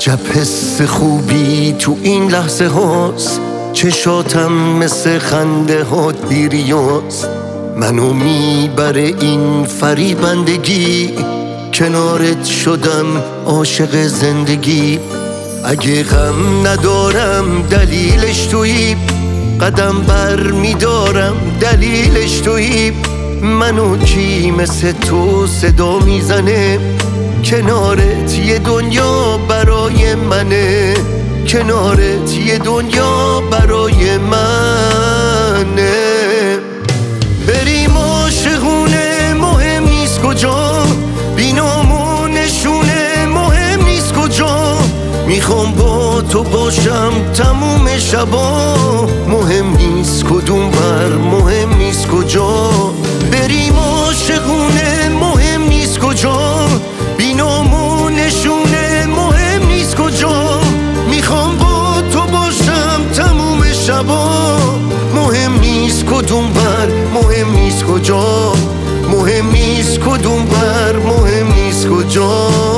عجب حس خوبی تو این لحظه هاست، چشاتم مثل خنده ها دیریاست. منو میبره این فریبندگی، کنارت شدم عاشق زندگی. اگه غم ندارم دلیلش تویی، قدم بر میدارم دلیلش تویی. منو کی مثل تو صدا میزنه، کنارت یه دنیا برای منه، کنارت یه دنیا برای منه. بریم عاشقونه مهم نیست کجا، بینامونشونه مهم نیست کجا. میخوام با تو باشم تموم شبا، مهم نیست کدوم بر، مهم نیست کجا. بریم عاشقونه مهم نیست کجا، بینامونشونه مهم نیست کجا. میخوام با تو باشم تموم شبا، مهم نیست کدوم بر، مهم نیست کجا. مهم نیست کدوم بر، مهم نیست کجا.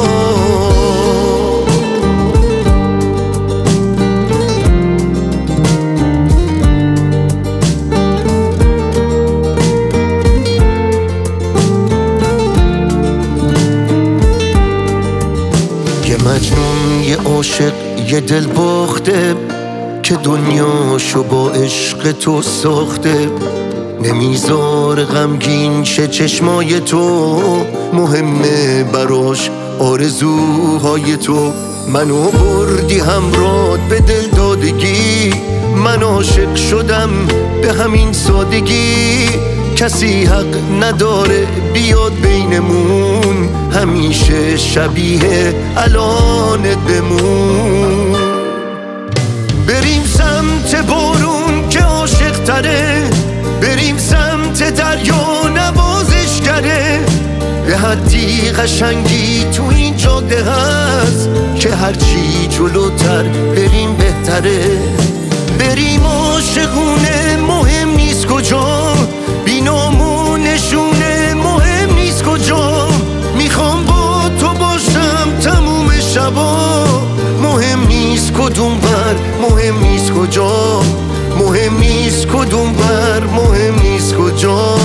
یه مجنون، یه عاشق، یه دل باخته که دنیاشو با عشق تو ساخته. نمیذار غمگین شه چشمای تو، مهمه براش آرزوهای تو. منو بردی همراه به دل دادگی، من عاشق شدم به همین سادگی. کسی حق نداره بیاد بینمون، همیشه شبیه الانت بمون. بریم سمت بارون که عاشق تره، بریم سمت دریا نوازشگره. به حدی قشنگی تو این جاده هست که هرچی جلوتر بریم بهتره. بریم عاشقونه مهم نیست کجا، بینامونشونه مهم نیست کجا. میخوام با تو باشم تموم شبا، مهم نیست کدوم بر، مهم نیست کجا. مهم نیست کدوم بر، مهم نیست کجا.